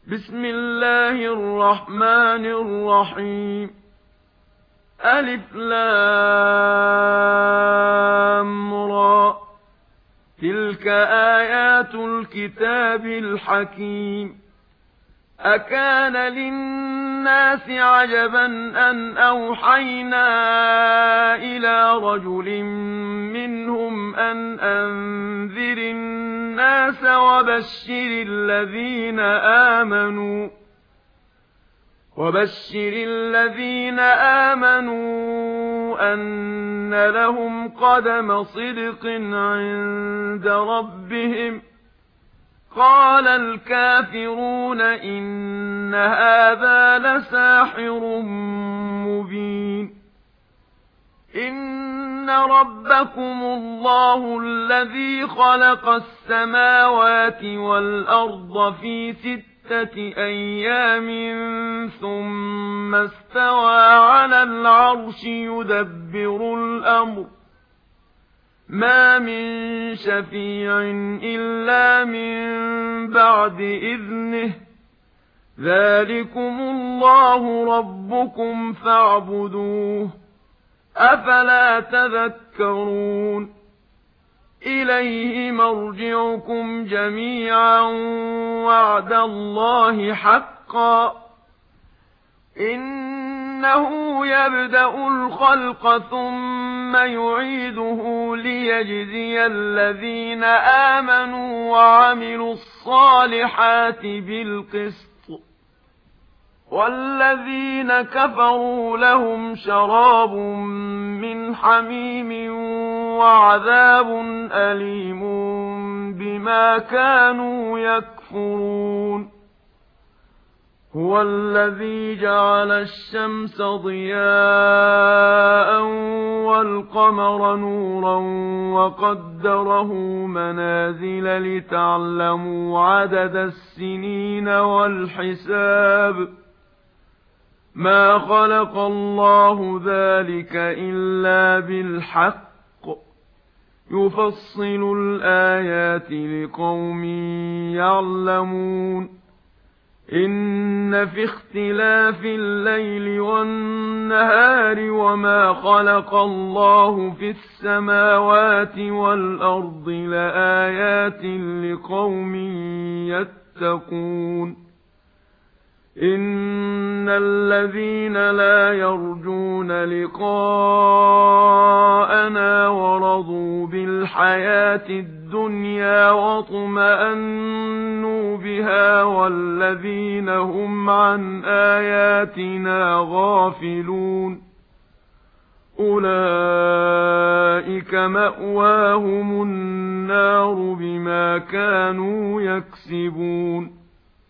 بسم الله الرحمن الرحيم. ألف لام را. تلك آيات الكتاب الحكيم. أكان للناس عجبا أن أوحينا إلى رجل منهم أن أنذر الناس وبشر الذين آمنوا أن لهم قدم صدق عند ربهم. قال الكافرون إن هذا لساحر مبين. إن ربكم الله الذي خلق السماوات والأرض في 6 أيام ثم استوى على العرش يدبر الأمر. ما من شفيع إلا من بعد إذنه. ذلكم الله ربكم فاعبدوه. أفلا تذكرون. إليه مرجعكم جميعا وعد الله حقا. إنه يبدأ الخلق ثم يعيده ليجزي الذين آمنوا وعملوا الصالحات بالقسط. والذين كفروا لهم شراب من حميم وعذاب أليم بما كانوا يكفرون. هو الذي جعل الشمس ضياء والقمر نورا وقدره منازل لتعلموا عدد السنين والحساب. ما خلق الله ذلك إلا بالحق. يفصل الآيات لقوم يعلمون. إن في اختلاف الليل والنهار وما خلق الله في السماوات والأرض لآيات لقوم يتقون. إن الذين لا يرجون لقاءنا ورضوا بالحياة الدنيا واطمأنوا بها والذين هم عن آياتنا غافلون أولئك مأواهم النار بما كانوا يكسبون.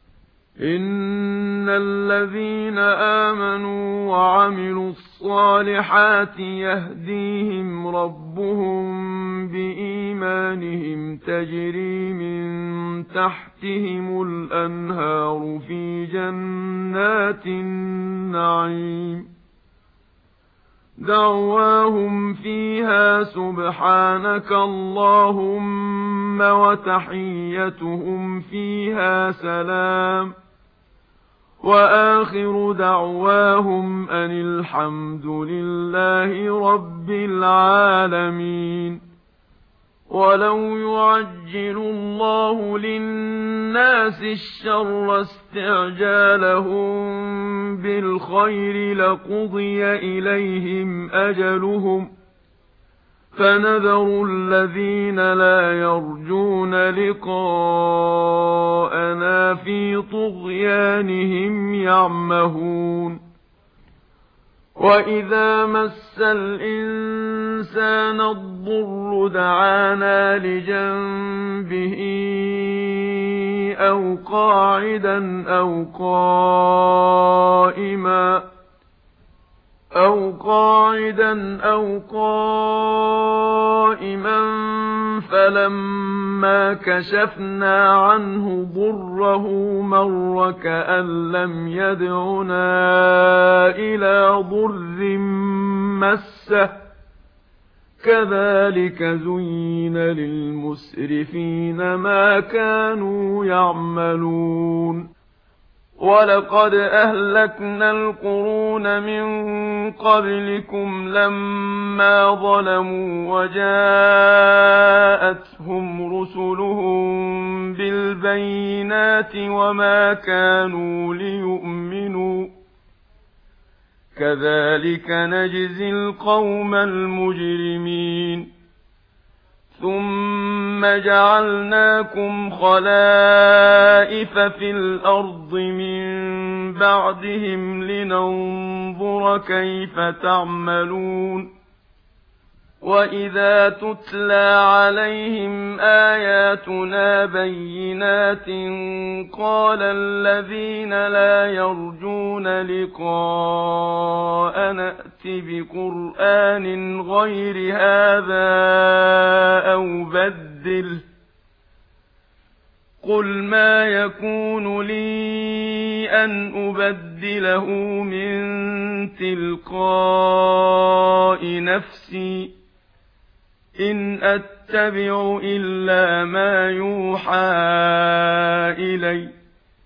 إن الذين آمنوا وعملوا الصالحات يهديهم ربهم بإيمانهم تجري من تحتهم الأنهار في جنات النعيم. دعواهم فيها سبحانك اللهم وتحيتهم فيها سلام. وآخر دعواهم أن الحمد لله رب العالمين. ولو يعجل الله للناس الشر استعجالهم بالخير لقضي إليهم أجلهم. فنذر الذين لا يرجون لقاءنا في طغيانهم يعمهون. وإذا مس الإنسان الضر دعانا لجنبه أو قاعدا أو قائما فلما كشفنا عنه ضره مر كأن لم يدعنا إلى ضر مسه. كذلك زين للمسرفين ما كانوا يعملون. وَلَقَدْ أَهْلَكْنَا الْقُرُونَ مِن قَبْلِكُمْ لَمَّا ظَلَمُوا وَجَاءَتْهُمْ رُسُلُهُم بِالْبَيِّنَاتِ وَمَا كَانُوا لِيُؤْمِنُوا ۚ كَذَٰلِكَ نَجْزِي الْقَوْمَ الْمُجْرِمِينَ ثُمَّ جَعَلْنَاكُمْ خَلَائِفَ فِي الْأَرْضِ مِن بَعْدِهِمْ لِنَنظُرَ كَيْفَ تَعْمَلُونَ وَإِذَا تُتْلَىٰ عَلَيْهِمْ آيَاتُنَا بَيِّنَاتٍ قَالَ الَّذِينَ لَا يَرْجُونَ لِقَاءَنَا ائْتِ بِقُرْآنٍ غَيْرِ هَٰذَا أَوْ بَدِّلْهُ ۚ قُلْ مَا يَكُونُ لِي أَنْ أُبَدِّلَهُ مِن تِلْقَاءِ نَفْسِي ۖ إِنْ أَتَّبِعُ إِلَّا مَا يُوحَىٰ إِلَيَّ ۖ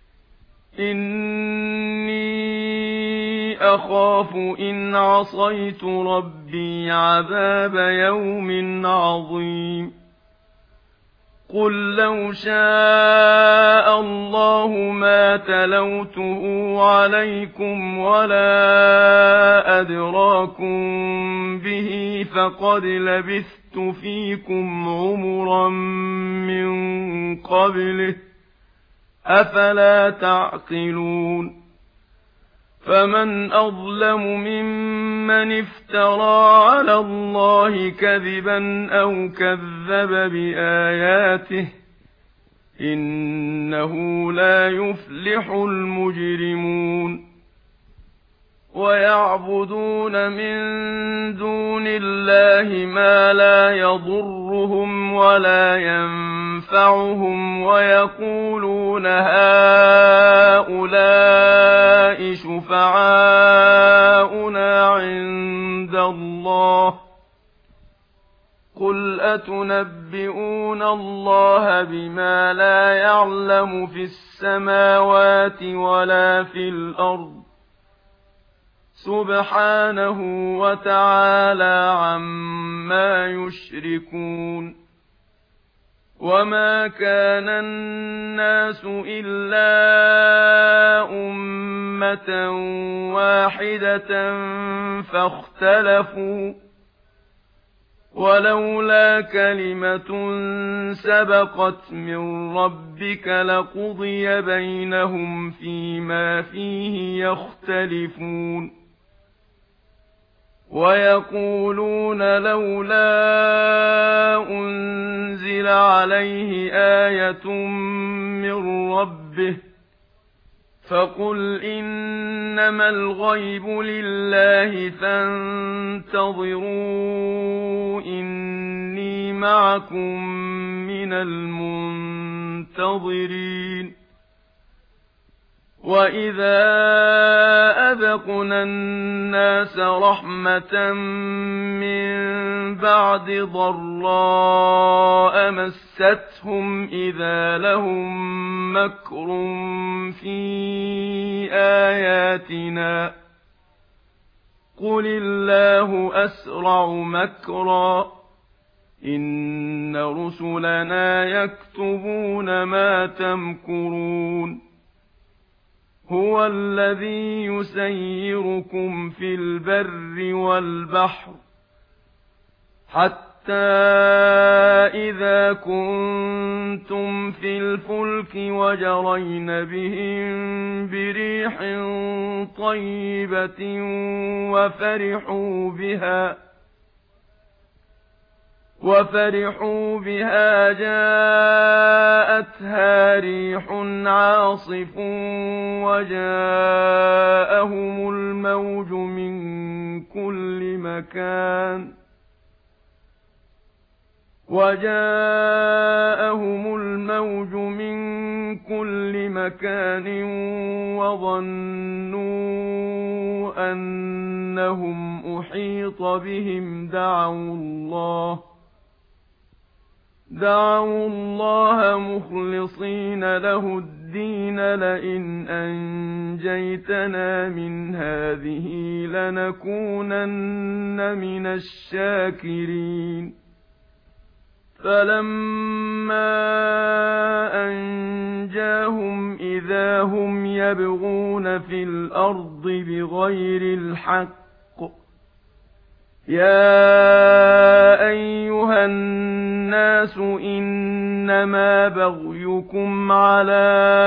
إِنِّي أَخَافُ إِنْ عَصَيْتُ رَبِّي عَذَابَ يَوْمٍ عَظِيمٍ قُل لَّوْ شَاءَ اللَّهُ مَا تَلَوْتُهُ عَلَيْكُمْ وَلَا أَدْرَاكُم بِهِ ۖ فَقَدْ لَبِثْتُ فِيكُمْ عُمُرًا مِّن قَبْلِهِ ۚ أَفَلَا تَعْقِلُونَ فَمَنْ أَظْلَمُ مِمَّنِ افْتَرَىٰ عَلَى اللَّهِ كَذِبًا أَوْ كَذَّبَ بِآيَاتِهِ ۚ إِنَّهُ لَا يُفْلِحُ الْمُجْرِمُونَ وَيَعْبُدُونَ مِن دُونِ اللَّهِ مَا لَا يَضُرُّهُمْ وَلَا يَنفَعُهُمْ وَيَقُولُونَ هَٰؤُلَاءِ شُفَعَاؤُنَا عِندَ اللَّهِ ۚ قُلْ أَتُنَبِّئُونَ اللَّهَ بِمَا لَا يَعْلَمُ فِي السَّمَاوَاتِ وَلَا فِي الْأَرْضِ ۚ سُبْحَانَهُ وَتَعَالَىٰ عَمَّا يُشْرِكُونَ وَمَا كَانَ النَّاسُ إِلَّا أُمَّةً وَاحِدَةً فَاخْتَلَفُوا ۚ وَلَوْلَا كَلِمَةٌ سَبَقَتْ مِن رَّبِّكَ لَقُضِيَ بَيْنَهُمْ فِيمَا فِيهِ يَخْتَلِفُونَ وَيَقُولُونَ لَوْلَا أُنزِلَ عَلَيْهِ آيَةٌ مِّن رَّبِّهِ ۖ فَقُلْ إِنَّمَا الْغَيْبُ لِلَّهِ فَانتَظِرُوا إِنِّي مَعَكُم مِّنَ الْمُنتَظِرِينَ وَإِذَا أَذَقْنَا النَّاسَ رَحْمَةً مِّن بَعْدِ ضَرَّاءَ مَسَّتْهُمْ إِذَا لَهُم مَّكْرٌ فِي آيَاتِنَا ۚ قُلِ اللَّهُ أَسْرَعُ مَكْرًا ۚ إِنَّ رُسُلَنَا يَكْتُبُونَ مَا تَمْكُرُونَ هُوَ الَّذِي يُسَيِّرُكُمْ فِي الْبَرِّ وَالْبَحْرِ حَتَّىٰ إِذَا كُنتُمْ فِي الْفُلْكِ وَجَرَيْنَ بِهِم بِرِيحٍ طَيِّبَةٍ وَفَرِحُوا بِهَا جَاءَتْهَا رِيحٌ عَاصِفٌ وَجَاءَهُمُ الْمَوْجُ مِن كُلِّ مَكَانٍ وَظَنُّوا أَنَّهُمْ أُحِيطَ بِهِمْ دعوا الله مخلصين له الدين لئن أنجيتنا من هذه لنكونن من الشاكرين فلما أنجاهم إذا هم يبغون في الأرض بغير الحق يا أيها الناس إنما بغيكم على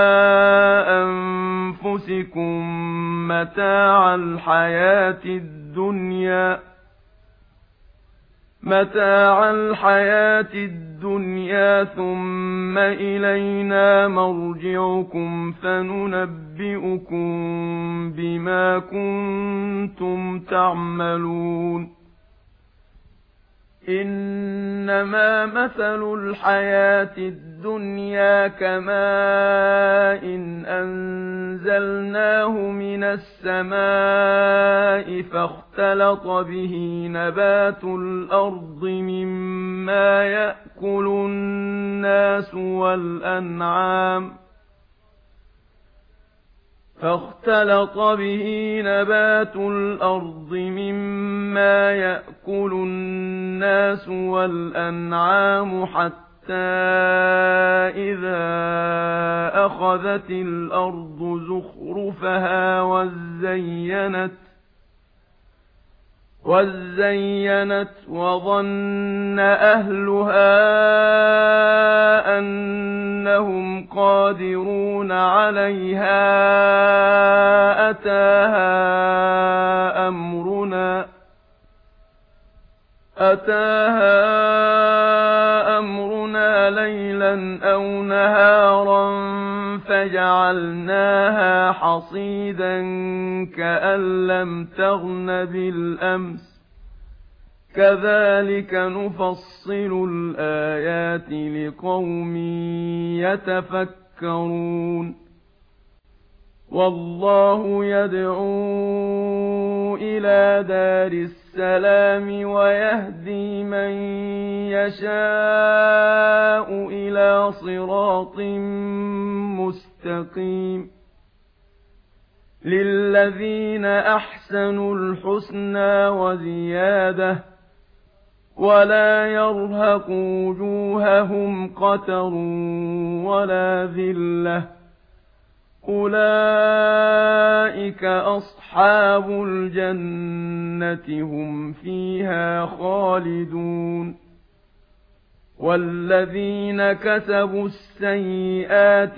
أنفسكم متاع الحياة الدنيا ثم إلينا مرجعكم فننبئكم بما كنتم تعملون إنما مثل الحياة الدنيا كماء أنزلناه من السماء فاختلط به نبات الأرض مما يأكل الناس والأنعام حتى إذا أخذت الأرض زخرفها وزينت وظن أهلها أنهم قادرون عليها أتاها أمرنا ليلا أو نهارا فجعلناها حصيدا كأن لم تغن بالأمس كذلك نفصل الآيات لقوم يتفكرون والله يدعو إلى دار السلام ويهدي من يشاء إلى صراط مستقيم للذين أحسنوا الحسنى وزيادة ولا يرهق وجوههم قتر ولا ذلة أولئك أصحاب الجنة هم فيها خالدون والذين كسبوا السيئات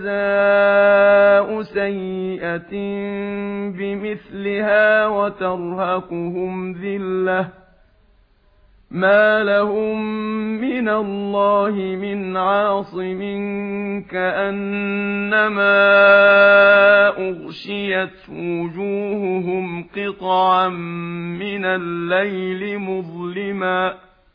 جزاء سيئة بمثلها وترهقهم ذلة ما لهم من الله من عاصم كأنما أغشيت وجوههم قطعا من الليل مظلما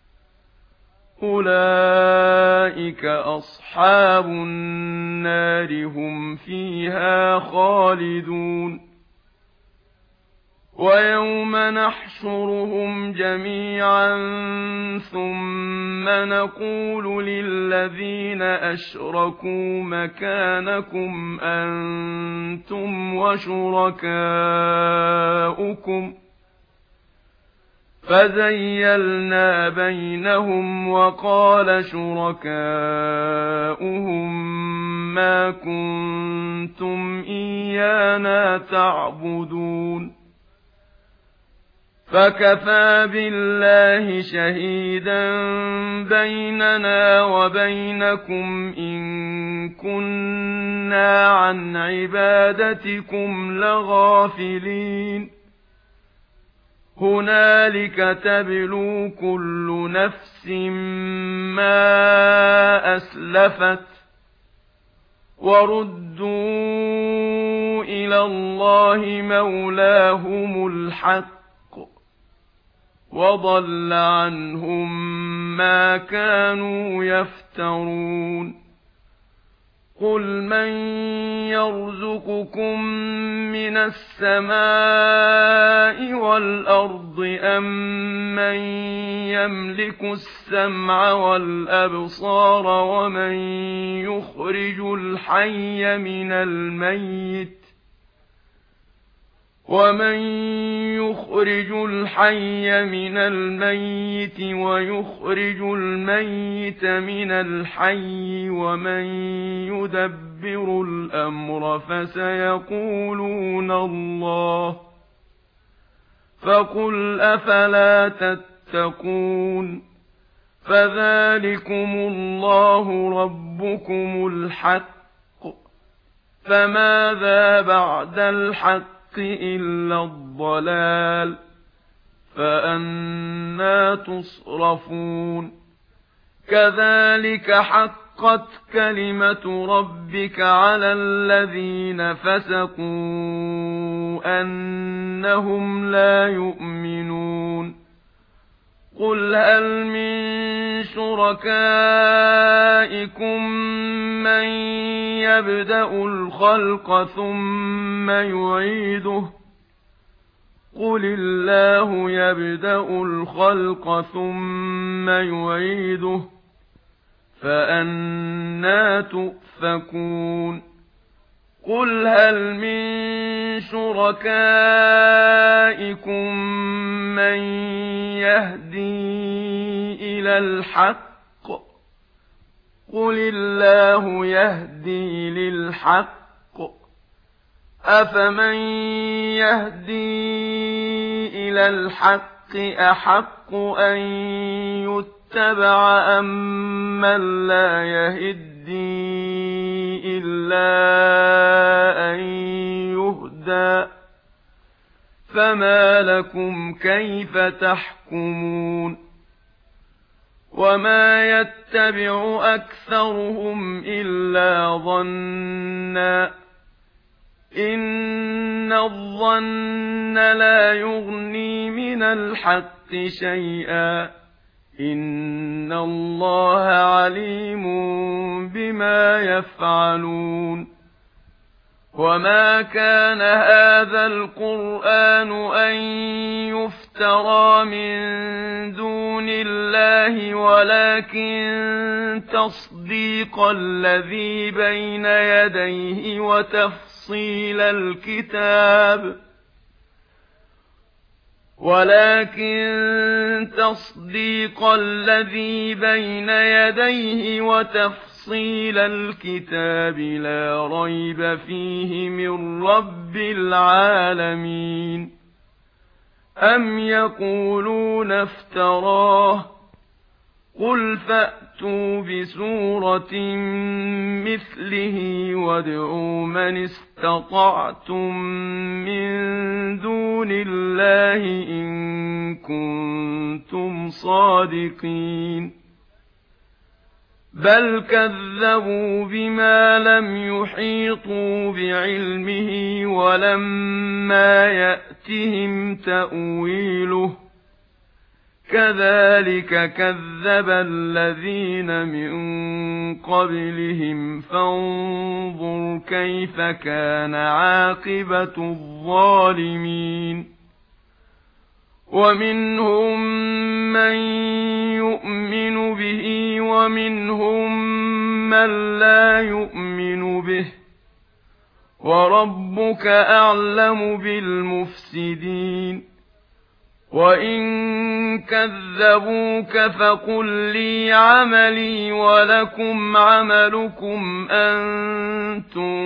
أولئك أصحاب النار هم فيها خالدون ويوم نحشرهم جميعا ثم نقول للذين أشركوا مكانكم أنتم وشركاؤكم فزيلنا بينهم وقال شركاؤهم ما كنتم إيانا تعبدون فكفى بالله شهيدا بيننا وبينكم إن كنا عن عبادتكم لغافلين هنالك تبلو كل نفس ما أسلفت وردوا إلى الله مولاهم الحق وضل عنهم ما كانوا يفترون قُلْ مَن يَرْزُقُكُم مِّنَ السَّمَاءِ وَالْأَرْضِ أَمَّن يَمْلِكُ السَّمْعَ وَالْأَبْصَارَ وَمَن يُخْرِجُ الْحَيَّ مِنَ الْمَيِّتِ وَيُخْرِجُ الميت مِنَ الْحَيِّ وَمَن يُدَبِّرُ الْأَمْرَ فَسَيَقُولُونَ اللَّهُ فَقُلْ أَفَلَا تَتَّقُونَ فَذَلِكُمُ اللَّهُ رَبُّكُمُ الْحَقُّ فَمَاذَا بَعْدَ الْحَقِّ إِلَّا الضَّلَالُ فَأَنَّىٰ تُصْرَفُونَ كَذَٰلِكَ حَقَّتْ كَلِمَةُ رَبِّكَ عَلَى الَّذِينَ فَسَقُوا أَنَّهُمْ لَا يُؤْمِنُونَ قُلْ هَلْ مِن شُرَكَائِكُم مَّن يَبْدَأُ الْخَلْقَ ثُمَّ يُعِيدُهُ قُلِ اللَّهُ يَبْدَأُ الْخَلْقَ ثُمَّ يُعِيدُهُ فَأَنَّىٰ تُؤْفَكُونَ قُلْ هَلْ مِن شُرَكَائِكُم مَّن يَهْدِي إِلَى الْحَقِّ قُلِ اللَّهُ يَهْدِي لِلْحَقِّ أَفَمَن يَهْدِي إِلَى الْحَقِّ أَحَقُّ أَن يُتَّبَعَ أَمَّن لَّا يَهِدِّي إِلَّا أَن يُهْدَىٰ فَمَا لَكُمْ كَيْفَ تَحْكُمُونَ وَمَا يَتَّبِعُ أَكْثَرُهُمْ إِلَّا ظَنًّا إِنَّ الظَّنَّ لَا يُغْنِي مِنَ الْحَقِّ شَيْئًا إِنَّ اللَّهَ عَلِيمٌ بِمَا يَفْعَلُونَ وَمَا كَانَ هَٰذَا الْقُرْآنُ أَن يُفْتَرَىٰ مِن دُونِ اللَّهِ وَلَٰكِن تَصْدِيقَ الَّذِي بَيْنَ يَدَيْهِ وَتَفْصِيلَ الْكِتَابِ لَا رَيْبَ فِيهِ مِن رَّبِّ الْعَالَمِينَ أَمْ يَقُولُونَ افْتَرَاهُ قُلْ فَأْتُوا بِسُورَةٍ مِّثْلِهِ وَادْعُوا مَنِ اسْتَطَعْتُم مِّن دُونِ اللَّهِ إِن كُنتُمْ صَادِقِينَ بَلْ كَذَّبُوا بِمَا لَمْ يُحِيطُوا بِعِلْمِهِ وَلَمَّا يَأْتِهِمْ تَأْوِيلُهُ كَذَٰلِكَ كَذَّبَ الَّذِينَ مِن قَبْلِهِمْ فَانظُرْ كَيْفَ كَانَ عَاقِبَةُ الظَّالِمِينَ وَمِنْهُم مَّن يُؤْمِنُ بِهِ وَمِنْهُم مَّن لَّا يُؤْمِنُ بِهِ وَرَبُّكَ أَعْلَمُ بِالْمُفْسِدِينَ وَإِن كَذَّبُوكَ فَقُل لِّي عَمَلِي وَلَكُمْ عَمَلُكُمْ أَنتُم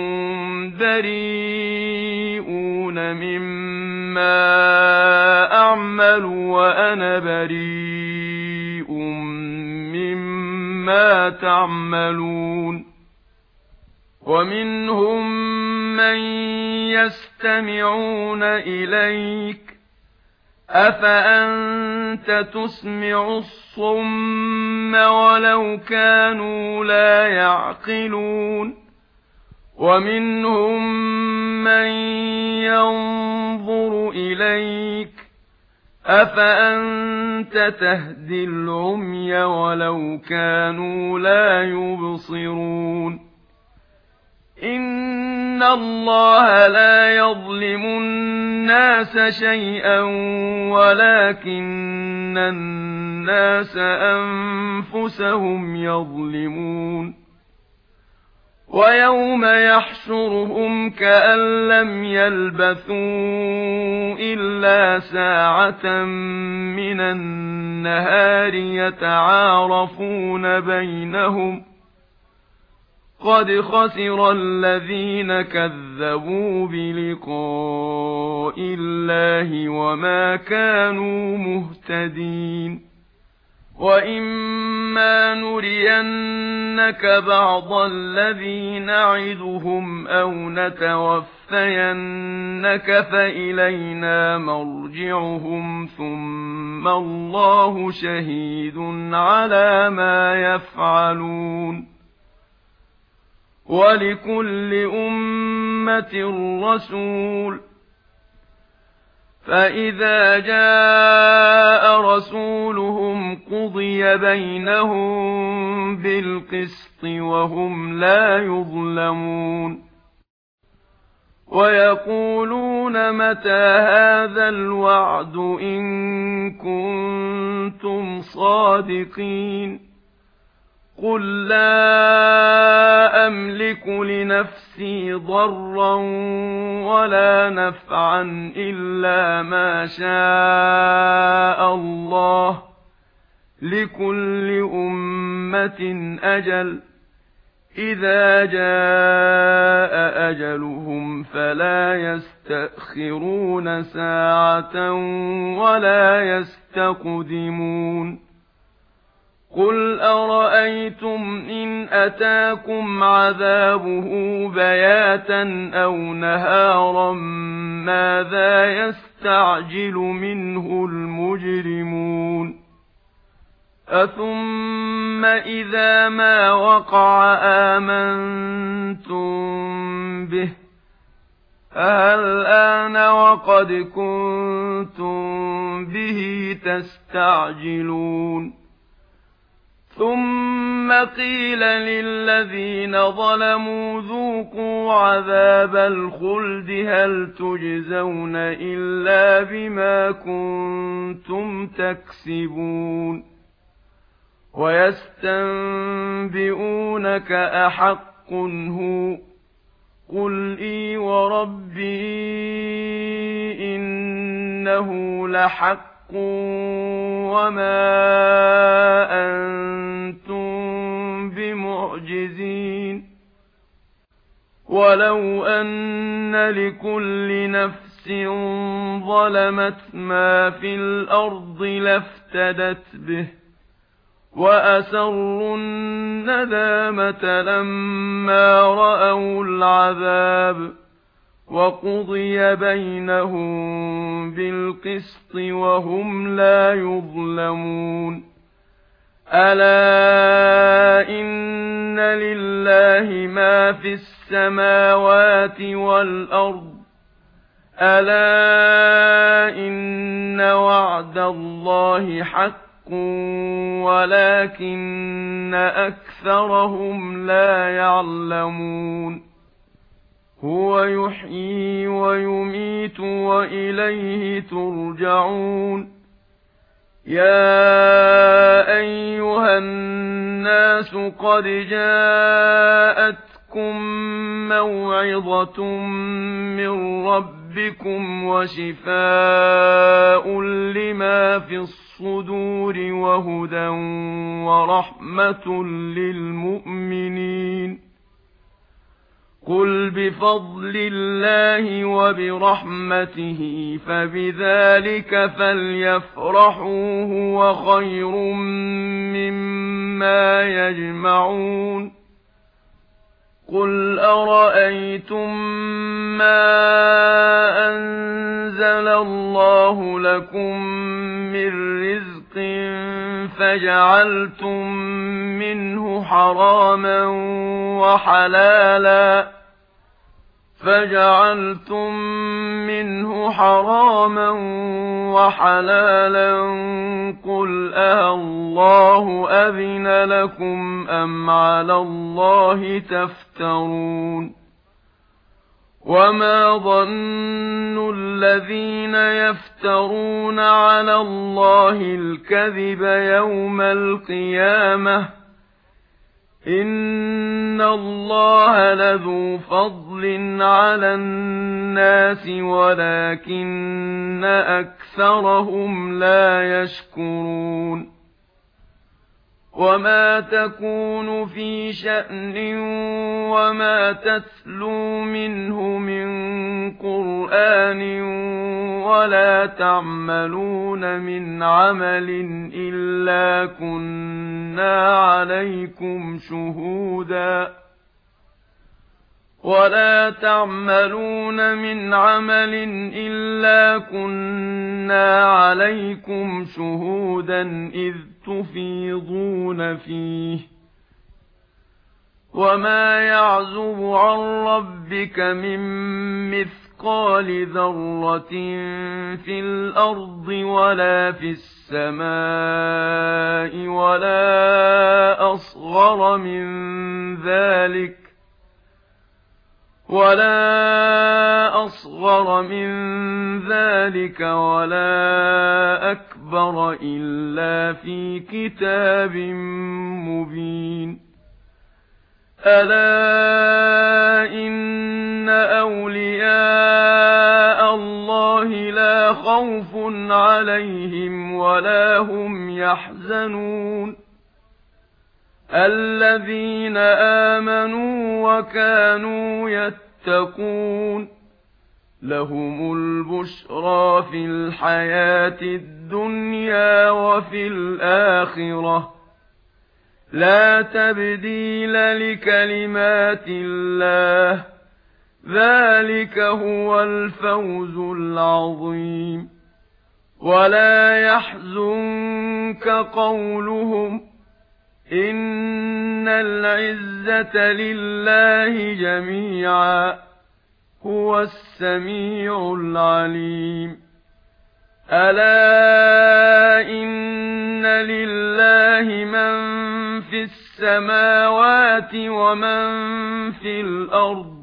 بَرِيئُونَ مِمَّا أَعْمَلُ وَأَنَا بَرِيءٌ مِّمَّا تَعْمَلُونَ وَمِنْهُم مَّن يَسْتَمِعُونَ إِلَيْكَ أَفَأَنتَ تُسْمِعُ الصُّمَّ وَلَوْ كَانُوا لَا يَعْقِلُونَ وَمِنْهُم مَّن يَنظُرُ إِلَيْكَ أَفَأَنتَ تَهْدِي الْعُمْيَ وَلَوْ كَانُوا لَا يُبْصِرُونَ إن الله لا يظلم الناس شيئا ولكن الناس أنفسهم يظلمون ويوم يحشرهم كأن لم يلبثوا إلا ساعة من النهار يتعارفون بينهم قد خسر الذين كذبوا بلقاء الله وما كانوا مهتدين وإما نرينك بعض الذي نعدهم أو نتوفينك فإلينا مرجعهم ثم الله شهيد على ما يفعلون ولكل أمة رسول فإذا جاء رسولهم قضي بينهم بالقسط وهم لا يظلمون ويقولون متى هذا الوعد إن كنتم صادقين قل لا أملك لنفسي ضرا ولا نفعا إلا ما شاء الله لكل أمة أجل إذا جاء أجلهم فلا يستأخرون ساعة ولا يستقدمون قل أرأيتم إن أتاكم عذابه بياتا أو نهارا ماذا يستعجل منه المجرمون أثم إذا ما وقع آمنتم به الآن وقد كنتم به تستعجلون ثم قيل للذين ظلموا ذوقوا عذاب الخلد هل تجزون إلا بما كنتم تكسبون ويستنبئونك أحق هو قل إي وربي إنه لحق وما أنتم بمعجزين ولو أن لكل نفس ظلمت ما في الأرض لافتدت به وأسروا الندامة لما رأوا العذاب وقضي بينهم بالقسط وهم لا يظلمون ألا إن لله ما في السماوات والأرض ألا إن وعد الله حق ولكن أكثرهم لا يعلمون هو يحيي ويميت وإليه ترجعون يا أيها الناس قد جاءتكم موعظة من ربكم وشفاء لما في الصدور وهدى ورحمة للمؤمنين قل بفضل الله وبرحمته فبذلك فليفرحوا هو خير مما يجمعون قل أرأيتم ما أنزل الله لكم من رزق فجعلتم منه حراما وحلالا قل أَاللَّهُ أَذِنَ لكم أم على الله تفترون وما ظن الذين يفترون على الله الكذب يوم القيامة إن الله لذو فضل على الناس ولكن أكثرهم لا يشكرون وما تكون في شأن وما تتلو منه من قرآن ولا تعملون من عمل إلا كنا عليكم شهودا إذ تفيضون فيه وما يعزب عن ربك من مثقال ذرة في الأرض ولا في السماء ولا أصغر من ذلك ولا أكبر إلا في كتاب مبين ألا إن أولياء الله لا خوف عليهم ولا هم يحزنون الذين آمنوا وكانوا يتقون لهم البشرى في الحياة الدنيا وفي الآخرة لا تبديل لكلمات الله ذلك هو الفوز العظيم ولا يحزنك قولهم إن العزة لله جميعا هو السميع العليم ألا إن لله من في السماوات ومن في الأرض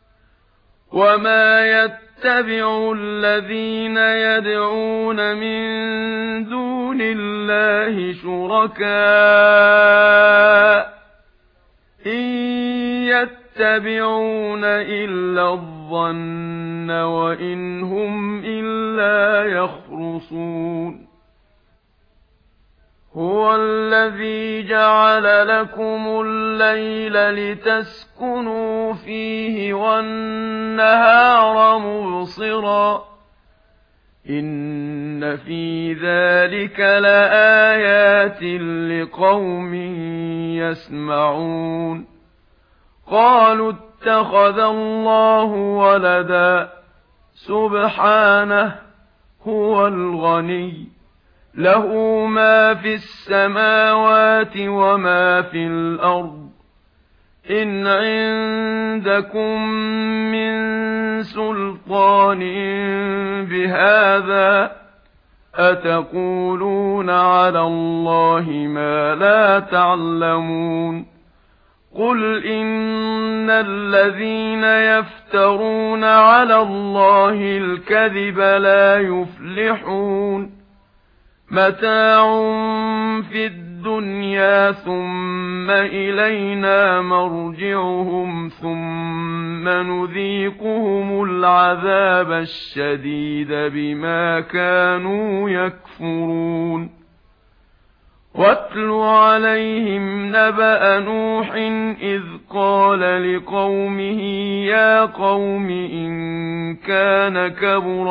وما يتبع الذين يدعون من دون الله شركاء إن يتبعون إلا الظن وإن هم إلا يخرصون هو الذي جعل لكم الليل لتسكنوا فيه والنهار مبصرا إن في ذلك لآيات لقوم يسمعون قالوا اتخذ الله ولدا سبحانه هو الغني له ما في السماوات وما في الأرض إن عندكم من سلطان بهذا أتقولون على الله ما لا تعلمون قل إن الذين يفترون على الله الكذب لا يفلحون متاع في الدنيا ثم إلينا مرجعهم ثم نذيقهم العذاب الشديد بما كانوا يكفرون واتل عليهم نبأ نوح إذ قال لقومه يا قوم إن كان كبر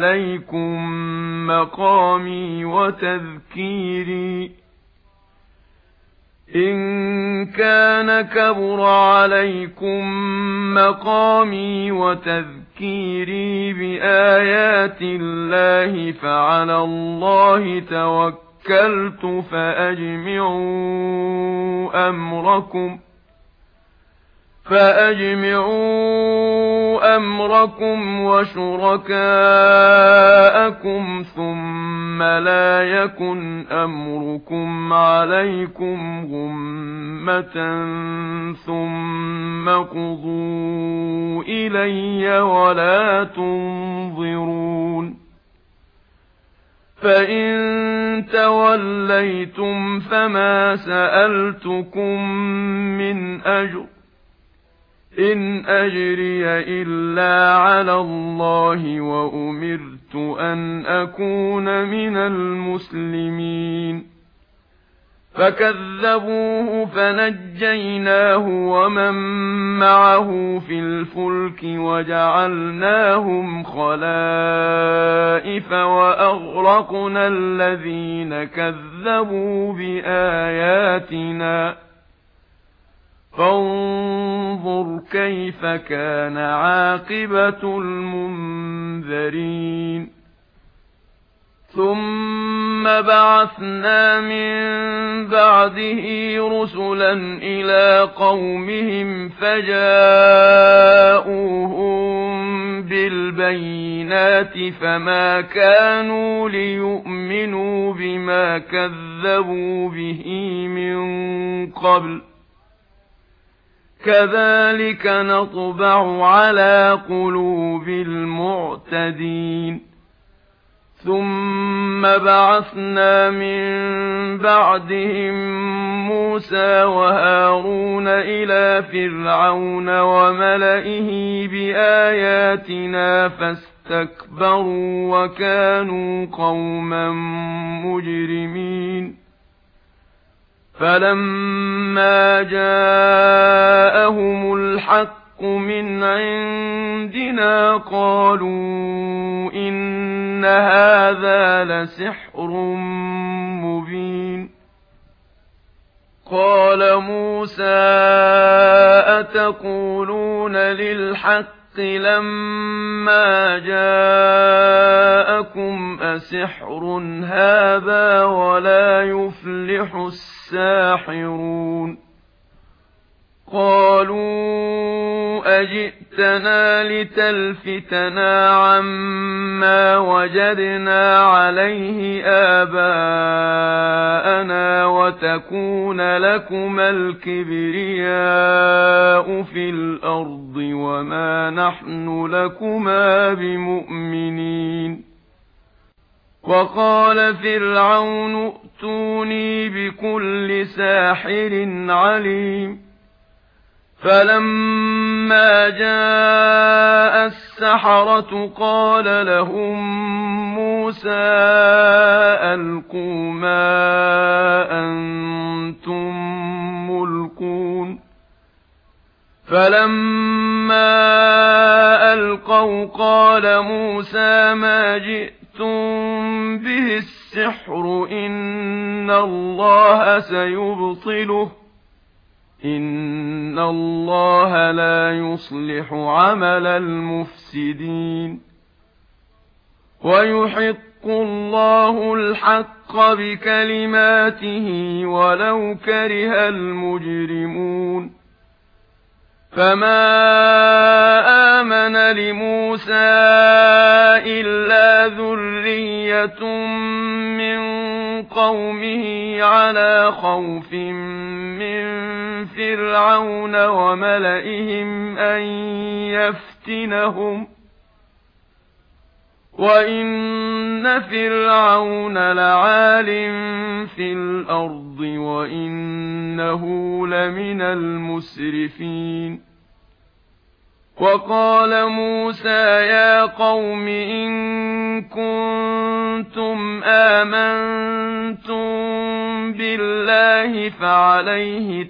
عليكم مقامي وتذكيري بآيات الله فعلى الله توكلت فأجمعوا أمركم وشركاءكم ثم لا يكن أمركم عليكم غمة ثم قضوا إلي ولا تنظرون فإن توليتم فما سألتكم من أجر إن أجري إلا على الله وأمرت أن أكون من المسلمين فكذبوه فنجيناه ومن معه في الفلك وجعلناهم خلائف وأغرقنا الذين كذبوا بآياتنا فانظر كيف كان عاقبة المنذرين ثم بعثنا من بعده رسلا إلى قومهم فجاءوهم بالبينات فما كانوا ليؤمنوا بما كذبوا به من قبل كذلك نطبع على قلوب المعتدين ثم بعثنا من بعدهم موسى وهارون إلى فرعون وملئه بآياتنا فاستكبروا وكانوا قوما مجرمين فلما جاءهم الحق من عندنا قالوا إن هذا لسحر مبين قال موسى أتقولون للحق لما جاءكم أسحر هذا ولا يفلح الساحرون قالوا أجئتنا لتلفتنا عما وجدنا عليه آباءنا وتكون لكما الكبرياء في الأرض وما نحن لكما بمؤمنين وقال فرعون ائتوني بكل ساحر عليم فلما جاء السحرة قال لهم موسى ألقوا ما أنتم ملقون فلما ألقوا قال موسى ما جئتم به السحر إن الله سيبطله إن الله لا يصلح عمل المفسدين ويحق الله الحق بكلماته ولو كره المجرمون فما آمن لموسى إلا ذرية من قومه على خوف من فرعون وملئهم أن يفتنهم وإن فرعون لعال في الأرض وإنه لمن المسرفين وقال موسى يا قوم إن كنتم آمنتم بالله فعليه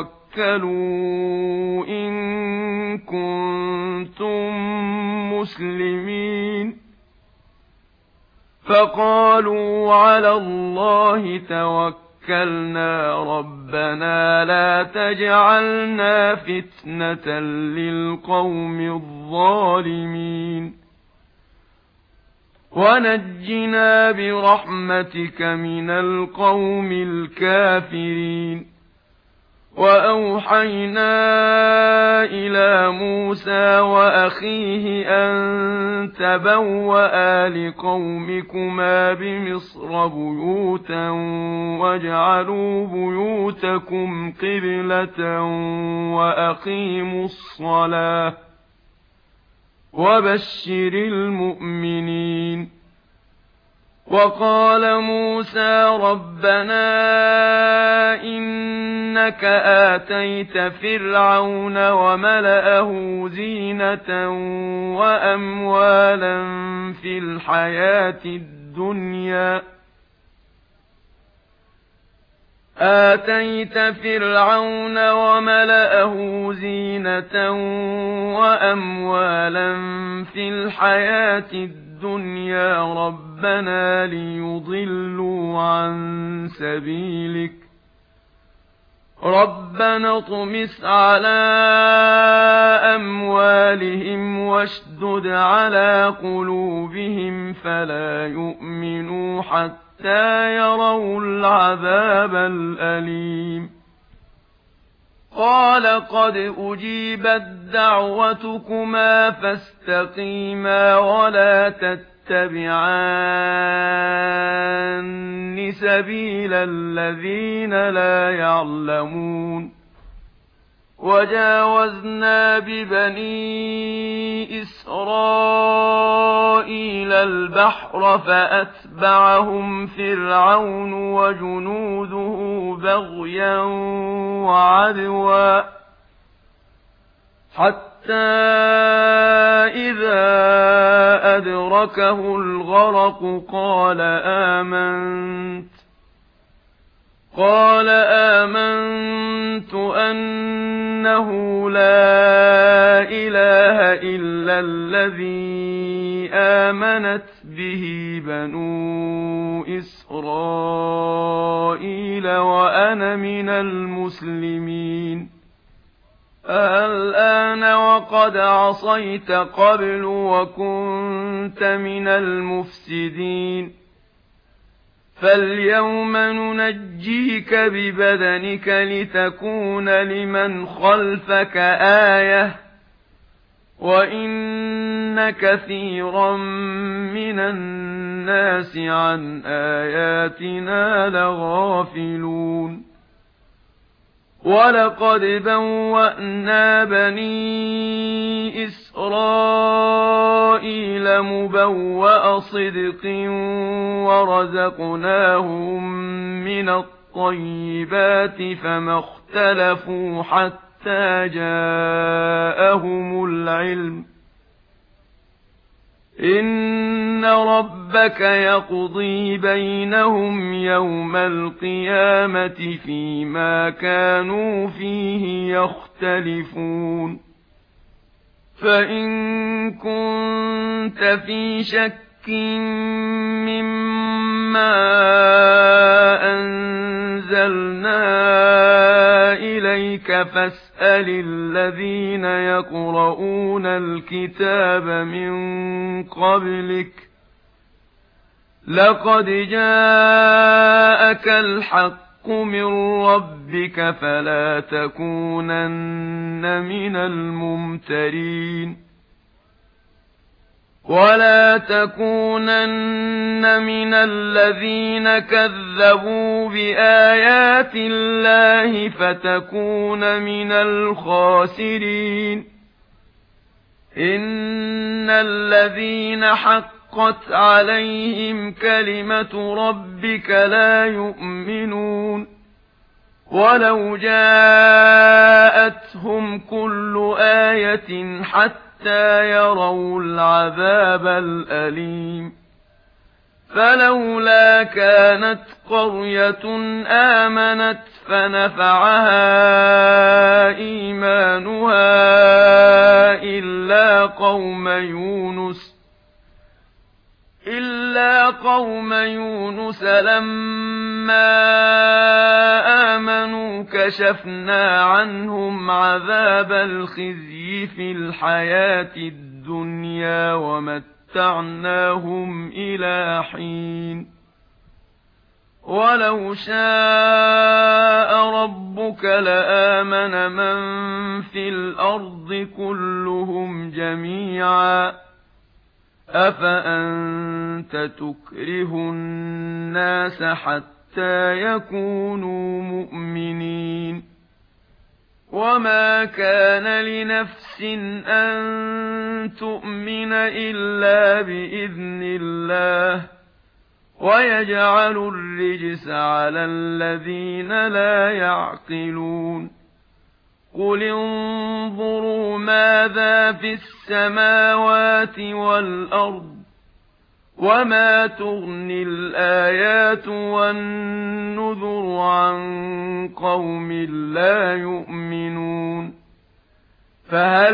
توكلوا إن كنتم مسلمين فقالوا على الله توكلنا ربنا لا تجعلنا فتنة للقوم الظالمين ونجنا برحمتك من القوم الكافرين وأوحينا إلى موسى وأخيه أن تبوأ لقومكما بمصر بيوتا واجعلوا بيوتكم قبلة وأقيموا الصلاة وبشر المؤمنين. وقال موسى ربنا إنك آتيت فرعون وملأه زينة وأموالا في الحياة الدنيا ربنا ليضلوا عن سبيلك ربنا اطمس على أموالهم واشدد على قلوبهم فلا يؤمنوا حتى يروا العذاب الأليم. قال قد أجيبت دعوتكما فاستقيما ولا تتبعان سبيل الذين لا يعلمون. وجاوزنا ببني إسرائيل البحر فأتبعهم فرعون وجنوده بغيا وعدوا حتى إذا أدركه الغرق قال آمنت أنه لا إله إلا الذي آمنت به بنو إسرائيل وأنا من المسلمين. الآن وقد عصيت قبل وكنت من المفسدين فاليوم ننجيك ببدنك لتكون لمن خلفك آية وإن كثيرا من الناس عن آياتنا لغافلون. ولقد بوأنا بني إسرائيل مبوأ صدق ورزقناهم من الطيبات فما اختلفوا حتى جاءهم العلم إن ربك يقضي بينهم يوم القيامة فيما كانوا فيه يختلفون. فإن كنت في شك مما أنزلنا إليك فاسأل الذين يقرؤون الكتاب من قبلك لقد جاءك الحق من ربك فلا تكونن من الممترين. ولا تكونن من الذين كذبوا بآيات الله فتكون من الخاسرين. إن الذين حقت عليهم كلمة ربك لا يؤمنون ولو جاءتهم كل آية حتى يروا العذاب الأليم. فلولا كانت قرية آمنت فنفعها إيمانها إلا قوم يونس لما آمنوا كشفنا عنهم عذاب الخزي في الحياة الدنيا ومتعناهم إلى حين. ولو شاء ربك لآمن من في الأرض كلهم جميعا أفأنت تكره الناس حتى يكونوا مؤمنين وما كان لنفس أن تؤمن إلا بإذن الله ويجعل الرجس على الذين لا يعقلون قل انظروا ماذا في السماوات والأرض وما تغني الآيات والنذر عن قوم لا يؤمنون فهل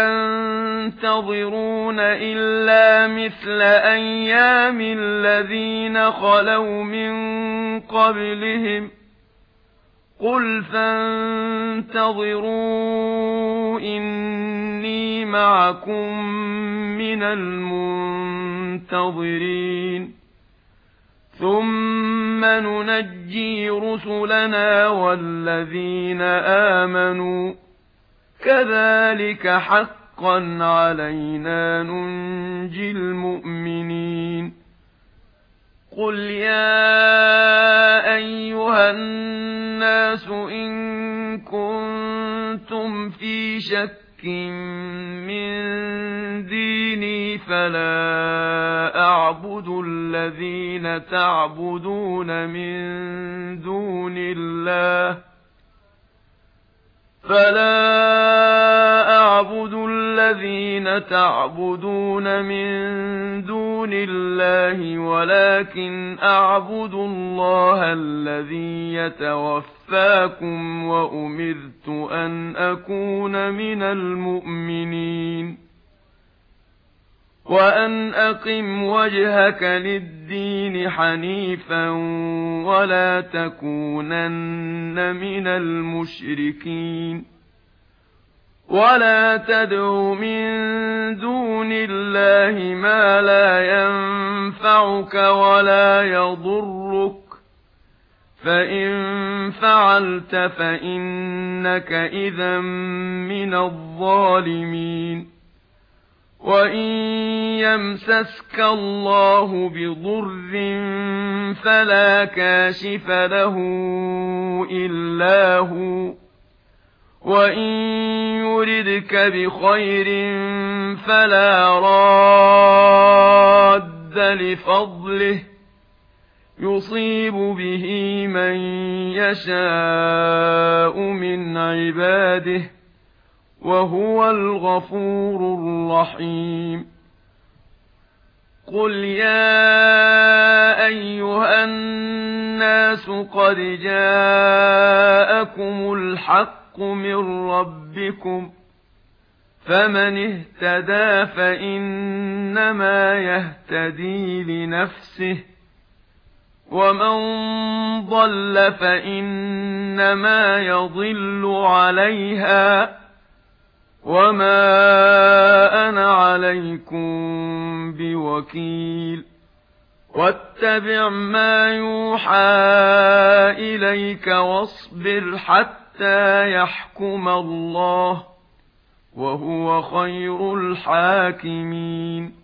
ينتظرون إلا مثل أيام الذين خلوا من قبلهم قل فانتظروا إني معكم من المنتظرين ثم ننجي رسلنا والذين آمنوا كذلك حقا علينا ننجي المؤمنين قل يا أيها الناس إن كنتم في شك من ديني فلا أعبد الذين تعبدون من دون الله ولكن أعبد الله الذي يتوفاكم وأمرت أن أكون من المؤمنين وأن أقم وجهك للدين حنيفا ولا تكونن من المشركين ولا تدع من دون الله ما لا ينفعك ولا يضرك فإن فعلت فإنك إذا من الظالمين وإن يمسسك الله بضر فلا كاشف له إلا هو وإن يردك بخير فلا راد لفضله يصيب به من يشاء من عباده وهو الغفور الرحيم قل يا أيها الناس قد جاءكم الحق من ربكم فمن اهتدى فإنما يهتدي لنفسه ومن ضل فإنما يضل عليها وما أنا عليكم بوكيل واتبع ما يوحى إليك واصبر حتى يحكم الله وهو خير الحاكمين